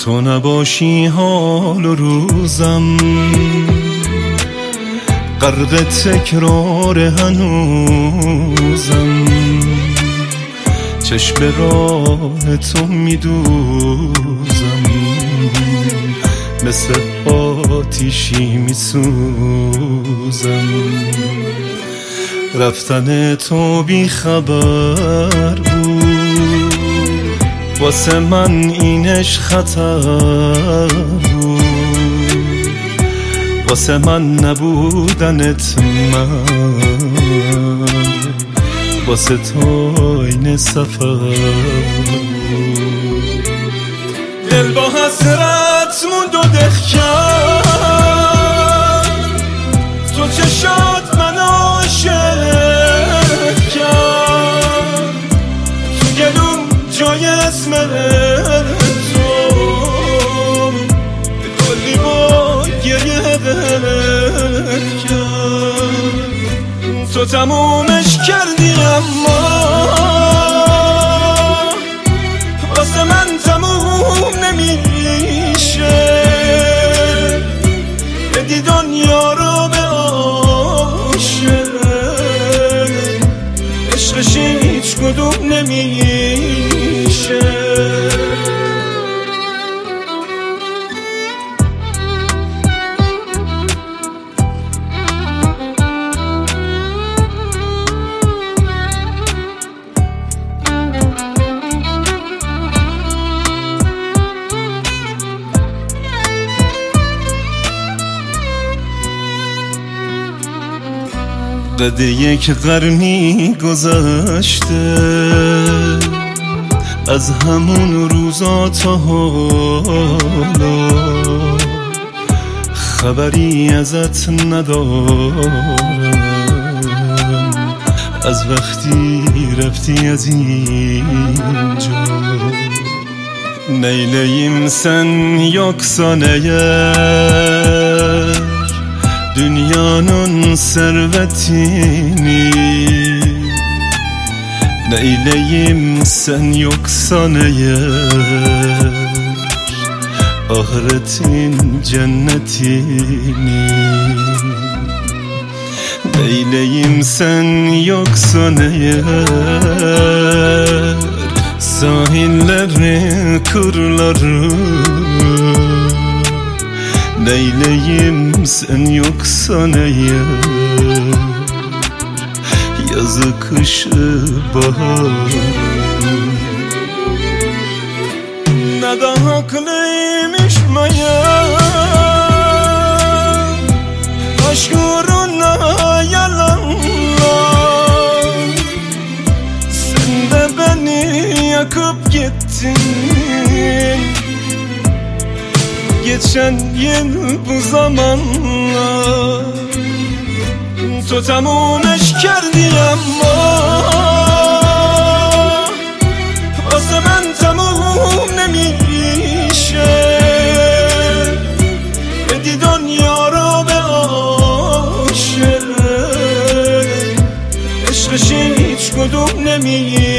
تو نباشی حال و روزم غرق تکرار هنوزم، چشم راه تو میدوزم، مثل آتیشی میسوزم. رفتن تو بی خبر بود، واسه من اینش خطر بود، واسه من نبودنت من، واسه تو این سفر بود. دل با حسرت موند و دق کرد، تو چشات من عاشق کرد، تو گلوم جای اسم تو کلی با گریه دل کرد. تو تمومش کردی اما واسه من تموم نمیشه، بدی دنیا رو به عاشق، عشقش هیچ کدوم نمیشه. قد یک قرنی گذشته از همون روزا تا حالا، خبری ازت ندارم از وقتی رفتی از اینجا. Neyleyim sen yoksa eğer dünyanın servetini, neyleyim sen yoksan eğer ahiretin cennetini, neyleyim sen yoksan eğer sahilleri kırları, neyleyim sen yoksan eğer yazı kışı bahar. Ne de haklıymış meğer aşk uğruna yalanlar, sen de beni yakıp gittin geçen yıl bu zamanlar. تو تمومش کردی اما واسه من تموم نمیشه، بدی دنیا رو به عاشق، عشقش هیچ کدوم نمیشه.